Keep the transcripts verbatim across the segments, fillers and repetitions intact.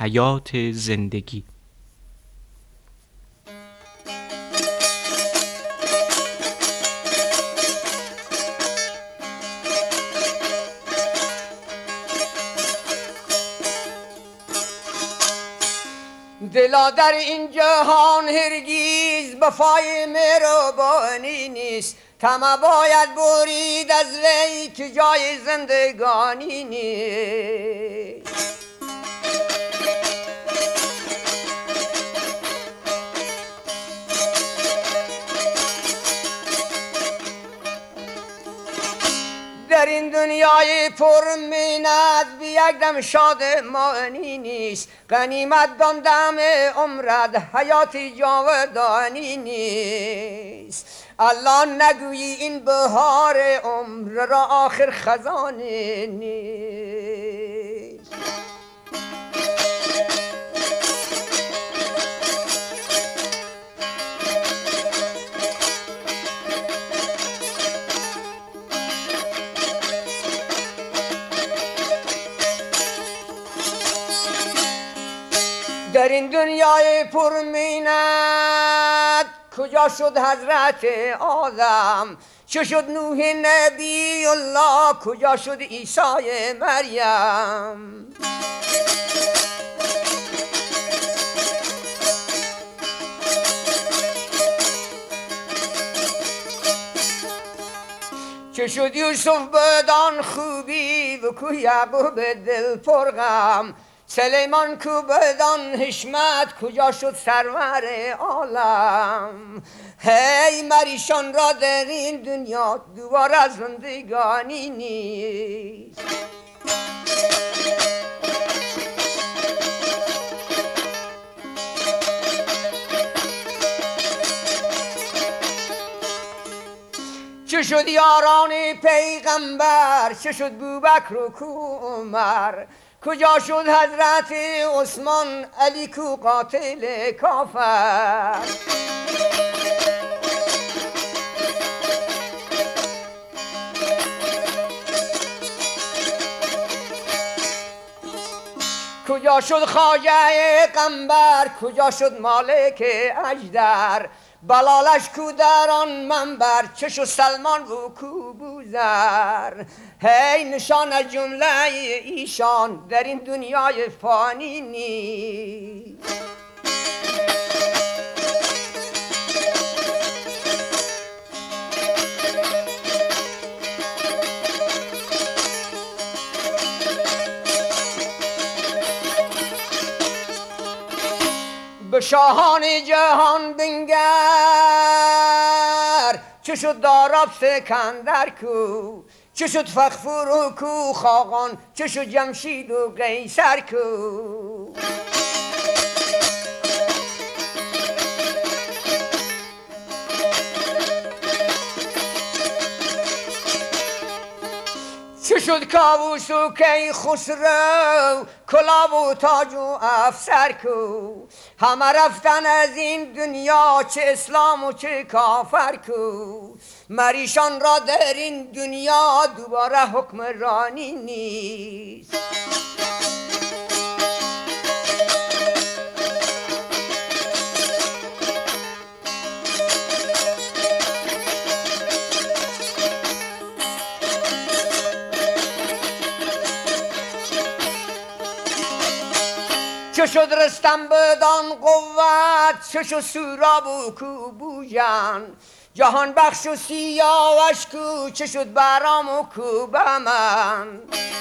حیات زندگی. دلا در این جهان هرگیز وفای مهربانی نیست، طمع باید برید از وی که جای زندگانی نیست. در این دنیای پر منت بی یک دم شادمانی نیست، غنیمت دان دم عمرت حیاتی جاودانی نیست. الله نگویی این بهار عمر را آخر خزانه نیست. در این دنیای پرمینت کجا شد حضرت آدم؟ چه شد نوح نبی الله؟ کجا شد عیسی مریم؟ چه شد یوسف بدان خوبی و کو یعقوب دل پرغم؟ سلیمان کو بدان حشمت کجا شد سرور عالم؟ هی مریشان را در این دنیا دوباره زندگانی نیست. چه شد یاران پیغمبر؟ چه شد بوبکر و کو عمر؟ کجا شد حضرت عثمان؟ علی کو قاتل کافر؟ کجا شد خواجه قنبر؟ کجا شد مالک اجدر؟ بلالش کو در آن منبر؟ چه شد سلمان و کو بوذر؟ هی نشان از جمله ایشان در این دنیای فانی نیست. به شاهان جهان بنگر، چه شد داراب سکندر کو؟ چه شد فخفور و کو خاقان؟ چه شد جمشید و قیصر کو؟ چه شد کاووس و کی خسرو؟ کلاه و تاج و افسر کو؟ همه رفتن از این دنیا، چه اسلام و چه کافر کو؟ مریشان را در این دنیا دوباره حکمرانی نیست. چه شد رستم بدان قوت؟ چه شد سوراب و کو بوجن؟ جهان بخش و سیاوش کو؟ چه شد برام و کو بمن؟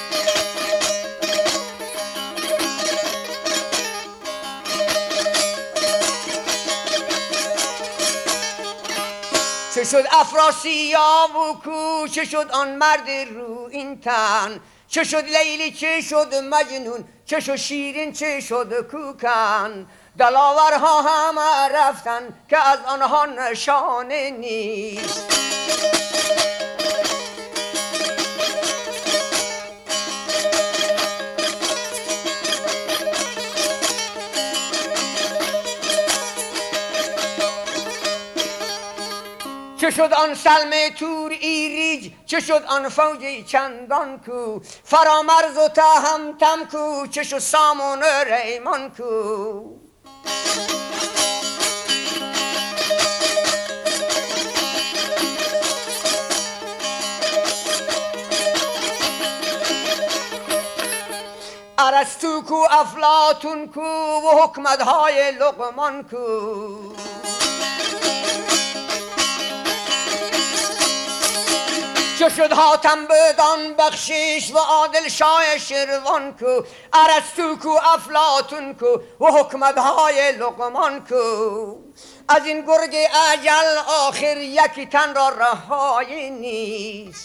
چه شد افراسیاب و کو؟ چه شد آن مرد رو این تن؟ چه شد لیلی؟ چه شد مجنون؟ چه شد شیرین؟ چه شد کوکن؟ دلاورها همه رفتن که از آنها نشانه نیست. چه شد آن سلم تور ایریج؟ چه شد آن فوجی چندان کو فرامرز و تهمتم کو چه شد سامان ریمان کو ارسطو کو افلاطون کو و حکمت‌های لقمان کو چو شد حاتم بدان بخشش و عادل شاه شروان کو ارسطو کو افلاطون کو و حکمت‌های لقمان کو از این گرگ اجل آخر یکی تن را رهایی نیست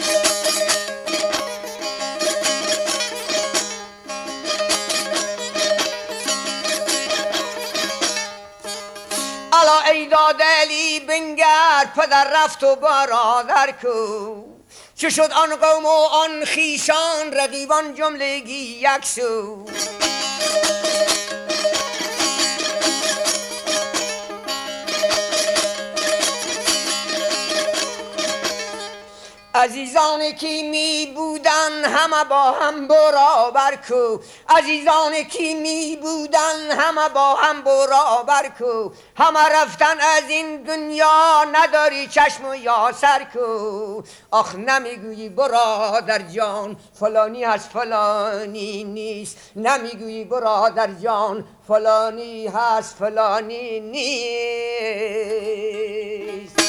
الا ای دادلی بنگر پدر رفت و برادر کو چه شد آن قوم و آن خیشان رقیبان جملگی یک سو عزیزان کی می بودن همه با هم برابر کو عزیزان کی می بودن همه با هم برابر کو همه رفتن از این دنیا نداری چشم و یا سر کو آخ نمیگویی برادر جان فلانی هست فلانی نیست نمیگویی برادر جان فلانی هست فلانی نیست